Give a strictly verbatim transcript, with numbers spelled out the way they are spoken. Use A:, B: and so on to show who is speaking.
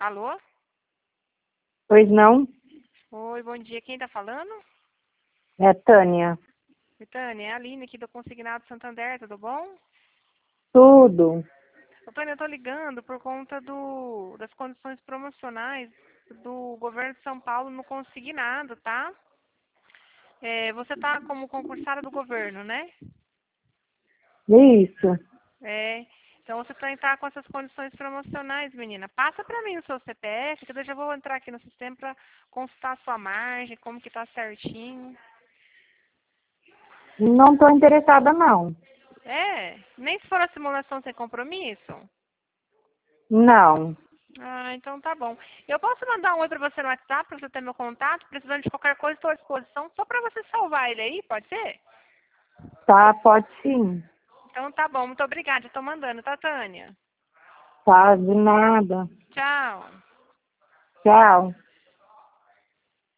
A: Alô?
B: Pois não?
A: Oi, bom dia. Quem tá falando?
B: É Tânia.
A: Oi, Tânia, é a Aline aqui do Consignado Santander, tudo bom?
B: Tudo.
A: Ô, Tânia, eu tô ligando por conta do, das condições promocionais do governo de São Paulo no Consignado, tá? É, você tá como concursada do governo, né?
B: Isso.
A: É. Então você vai entrar com essas condições promocionais, menina. Passa pra mim o seu C P F, que eu já vou entrar aqui no sistema pra consultar a sua margem, como que tá certinho.
B: Não estou interessada, não.
A: É, nem se for a simulação sem compromisso?
B: Não.
A: Ah, então tá bom. Eu posso mandar um oi pra você no WhatsApp, pra você ter meu contato, precisando de qualquer coisa, estou à disposição, só pra você salvar ele aí, pode ser?
B: Tá, pode sim.
A: Então tá bom, muito obrigada, eu tô mandando, tá, Tânia?
B: Tá, de nada.
A: Tchau.
B: Tchau.